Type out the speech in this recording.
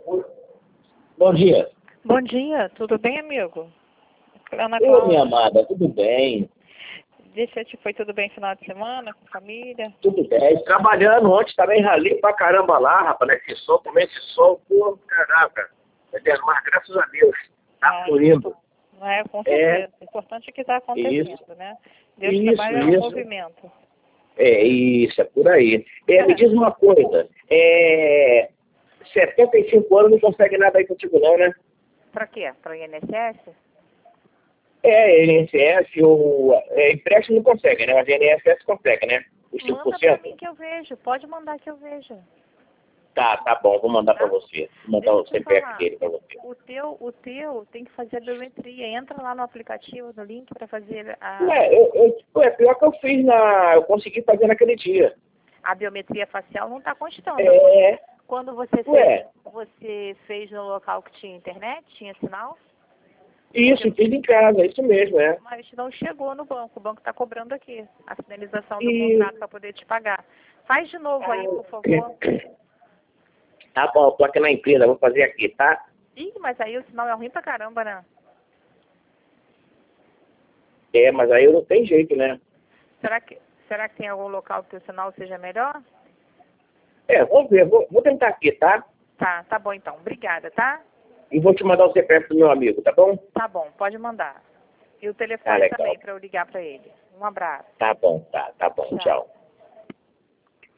Bom dia. Bom dia, tudo bem, amigo? Ana Oi, Cláudia, minha amada, tudo bem? foi tudo bem final de semana, com família? Tudo bem. Trabalhando ontem também, ralei pra caramba lá, rapaz, nesse sol, tomei esse sol, pô, caraca. Mas graças a Deus, tá fluindo. Não é, com É, certeza. O importante é que está acontecendo, isso, né? Deus trabalha no movimento. isso, é por aí. Me diz uma coisa, 75 anos não consegue nada aí contigo não, né? Para quê? Para o INSS? INSS ou empréstimo não consegue, né? Mas INSS consegue, né? Os Manda para 5%. mim que eu vejo. Pode mandar que eu veja. Tá bom, vou mandar Tá? pra você. Vou mandar Deixa o eu te CPF falar. dele pra você. O teu tem que fazer a biometria. Entra lá no aplicativo, no link para fazer Pior que eu fiz eu consegui fazer naquele dia. a biometria facial. Não está constando. É, Quando você ué, fez no local que tinha internet, tinha sinal, isso, fiz em casa, isso mesmo, mas não chegou no banco. O banco está cobrando aqui a finalização do E, contrato para poder te pagar. Faz de novo aí, por favor. tá bom, tô aqui na empresa, vou fazer aqui, tá? Ih, mas aí o sinal é ruim pra caramba, né? Mas aí não tem jeito, né? Será que tem algum local que o sinal seja melhor? Vamos ver, vou tentar aqui, tá? Tá bom então. Obrigada, tá? E vou te mandar o CPF do meu amigo, tá bom? Tá bom, pode mandar. E o Tá telefone legal. também para eu ligar para ele. Um abraço. Tá bom, tá bom, Tchau. tchau.